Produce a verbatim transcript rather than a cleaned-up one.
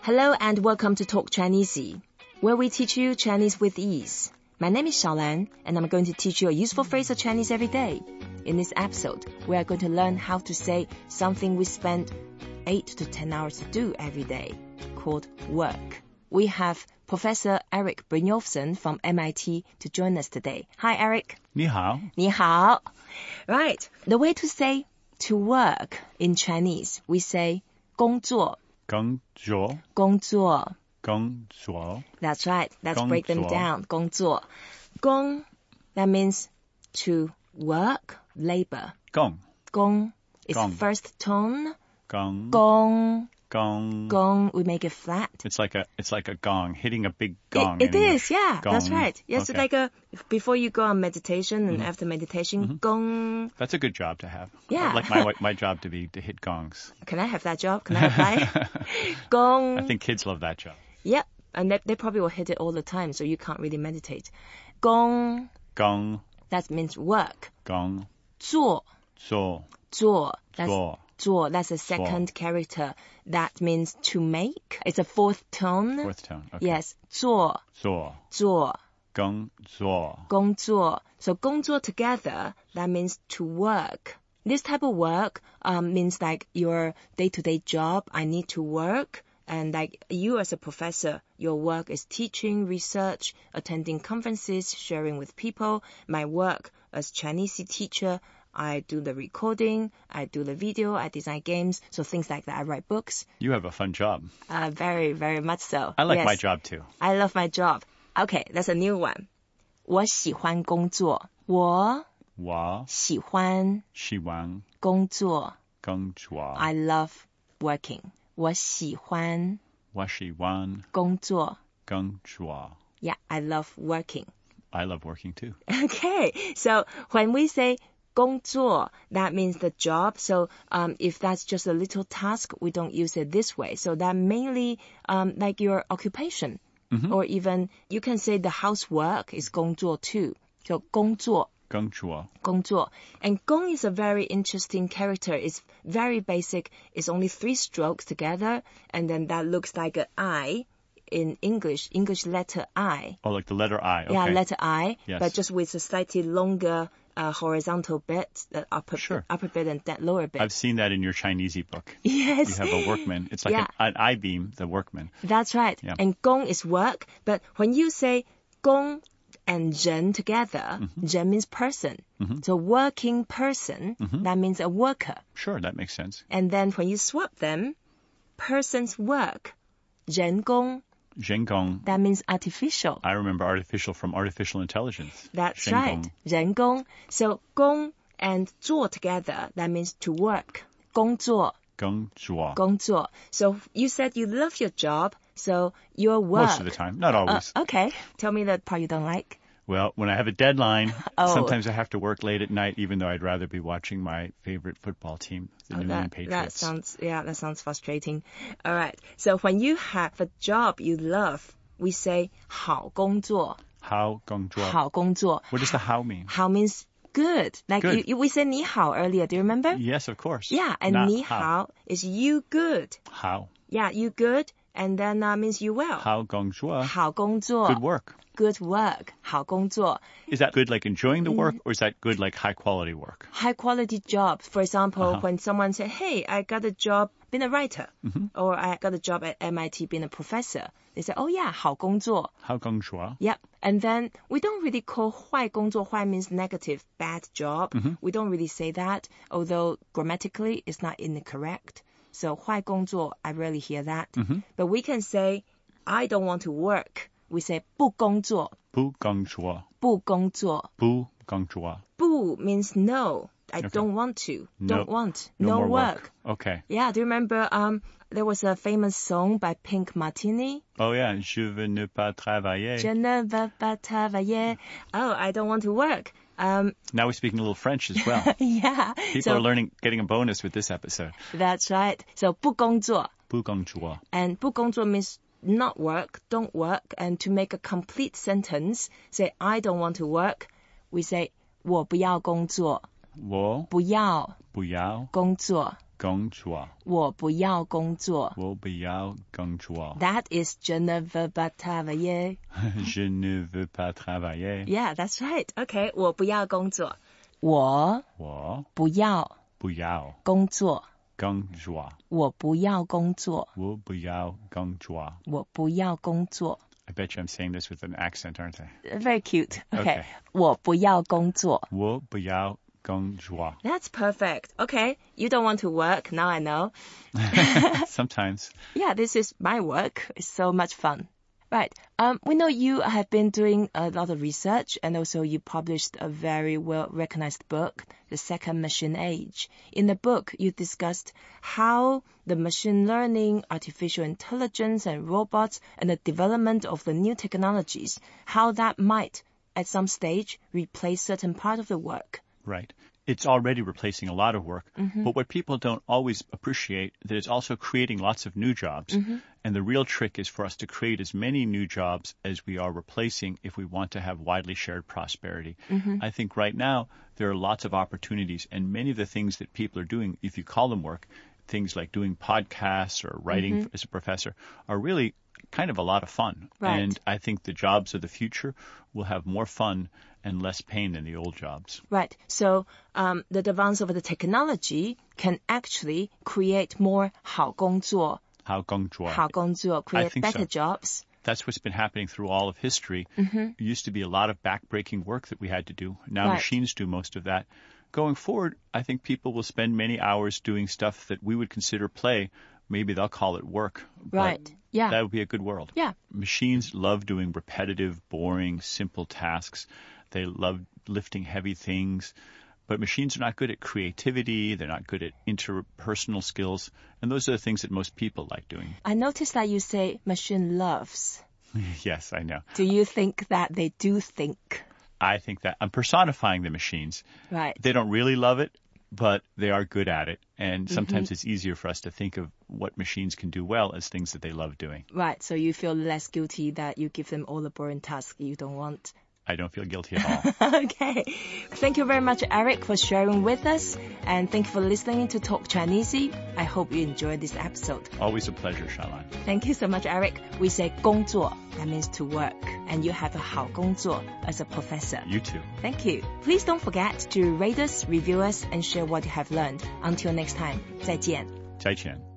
Hello and welcome to Talk Chinese, where we teach you Chinese with ease. My name is Xiaolan, and I'm going to teach you a useful phrase of Chinese every day. In this episode, we are going to learn how to say something we spend eight to ten hours to do every day, called work. We have Professor Eric Brynjolfsson from M I T to join us today. Hi, Eric. 你好. 你好. Right. The way to say to work in Chinese, we say 工作. 工作. 工作. 工作. That's right. Let's 工作. break them down. 工作. 工, that means to work, labor. 工. 工is Gong. first tone. 工. 工. Gong. Gong, we make it flat. It's like a it's like a gong, hitting a big gong. It, it in is, English. yeah. Gong. That's right. Yes, Okay. like a before you go on meditation and after meditation, Mm-hmm. gong. That's a good job to have. Yeah. I'd like my my job to be to hit gongs. Can I have that job? Can I apply? Gong. I think kids love that job. Yep. And they, they probably will hit it all the time, so you can't really meditate. Gong, Gong. that means work. Gong. 做, 做. 做, that's 做. 做, that's a second character. That means to make. It's a fourth tone. Fourth tone. Okay. Yes. 做, 做. 做, 工作. 工作. So 工作 together, that means to work. This type of work um, means like your day-to-day job. I need to work. And like you as a professor, your work is teaching, research, attending conferences, sharing with people. My work as Chinese teacher, I do the recording, I do the video, I design games, so things like that. I write books. You have a fun job. Uh, very, very much so. I like Yes. my job too. I love my job. Okay, that's a new one. 我喜欢工作. 我我喜欢喜欢工作. 工作. I love working. 我喜欢我喜欢工作. 工作. Yeah, I love working. I love working too. Okay, so when we say 工作, that means the job. So um, if that's just a little task, we don't use it this way. So that mainly um, like your occupation. Mm-hmm. Or even you can say the housework is 工作 too. So 工作. 工作. 工作. And 工 is a very interesting character. It's very basic. It's only three strokes together. And then that looks like an I in English, English letter I. Oh, like the letter I. Okay. Yeah, letter I. Yes. But just with a slightly longer uh, horizontal bit, the upper, Sure. upper bit and that lower bit. I've seen that in your Chinesey book. Yes. You have a workman. It's like Yeah. an, an I-beam, the workman. That's right. Yeah. And 工 is work. But when you say 工 and 人 together, 人 means person. Mm-hmm. So working person, Mm-hmm. that means a worker. Sure, that makes sense. And then when you swap them, person's work, 人工, Zhengong. that means artificial. I remember artificial from artificial intelligence. That's Zhengong. right. 人工. So 工 and 做 together, that means to work. 工作, 工作. 工作. So you said you love your job, so your work. Most of the time, not Uh, always. okay. Tell me the part you don't like. Well, when I have a deadline, Oh. sometimes I have to work late at night, even though I'd rather be watching my favorite football team, the Oh, New that, England that Patriots. sounds, yeah, that sounds frustrating. All right. So when you have a job you love, we say 好工作. How 工作? 好工作. What does the how mean? How means good. Like Good. You, you, we said 你好 earlier. Do you remember? Yes, of course. Yeah, and Not 你 how. 好 is you good. How? Yeah, you good, and then uh, means you well. 好工作. 好工作. Good work. Good work. 好工作. Is that good like enjoying the work, or is that good like high quality work? High quality job. For example, Uh-huh. when someone said, hey, I got a job being a writer, Mm-hmm. or I got a job at M I T being a professor, they say, oh yeah, 好工作. 好工作. Yep. And then we don't really call 坏工作, 坏 means negative, bad job. Mm-hmm. We don't really say that, although grammatically it's not incorrect. So 坏工作, I rarely hear that. Mm-hmm. But we can say, I don't want to work. We say 不工作, 不工作. 不工作. 不工作. 不 means no. I Okay. don't want to. No- don't want. No, No, more work. work. Okay. Yeah, do you remember um there was a famous song by Pink Martini? Oh yeah, je veux ne pas travailler. Je ne veux pas travailler. Oh, I don't want to work. Um, Now we're speaking a little French as well. yeah. People so, are learning, getting a bonus with this episode. That's right. So 不工作. 不工作. And 不工作 means not work, don't work. And to make a complete sentence, say I don't want to work, we say 我不要工作. 我不要不要工作. 工作我不要工作我不要工作 That is je ne veux pas travailler. Je ne veux pas travailler. Yeah, that's right. Okay, 我不要工作我我不要不要工作工作我不要工作我不要工作我不要工作 I bet you I'm saying this with an accent, aren't I? Very cute. Okay. Okay. 我不要工作我不要工作 That's perfect. Okay, you don't want to work, now I know. Sometimes. Yeah, this is my work. It's so much fun. Right. Um, we know you have been doing a lot of research and also you published a very well-recognized book, The Second Machine Age. In the book, you discussed how the machine learning, artificial intelligence, and robots and the development of the new technologies, how that might, at some stage, replace certain part of the work. Right. It's already replacing a lot of work. Mm-hmm. But what people don't always appreciate, that it's also creating lots of new jobs. Mm-hmm. And the real trick is for us to create as many new jobs as we are replacing if we want to have widely shared prosperity. Mm-hmm. I think right now there are lots of opportunities, and many of the things that people are doing, if you call them work, things like doing podcasts or writing Mm-hmm. as a professor, are really kind of a lot of fun. Right. And I think the jobs of the future will have more fun and less pain than the old jobs. Right. So um, the advance of the technology can actually create more 好工作, 好工作. 好工作, create I think better so. jobs. That's what's been happening through all of history. Mm-hmm. It used to be a lot of backbreaking work that we had to do. Now Right. machines do most of that. Going forward, I think people will spend many hours doing stuff that we would consider play. Maybe they'll call it work. Right. But Yeah. that would be a good world. Yeah. Machines love doing repetitive, boring, simple tasks. They love lifting heavy things. But machines are not good at creativity. They're not good at interpersonal skills. And those are the things that most people like doing. I noticed that you say machine loves. Yes, I know. Do you think that they do think? I think that I'm personifying the machines. Right. They don't really love it, but they are good at it. And sometimes mm-hmm. it's easier for us to think of what machines can do well as things that they love doing. Right. So you feel less guilty that you give them all the boring tasks you don't want. I don't feel guilty at all. Okay. Thank you very much, Eric, for sharing with us. And thank you for listening to Talk Chinesey. I hope you enjoyed this episode. Always a pleasure, Shalan. Thank you so much, Eric. We say 工作, that means to work. And you have a 好工作 as a professor. You too. Thank you. Please don't forget to rate us, review us, and share what you have learned. Until next time, 再见. 再见.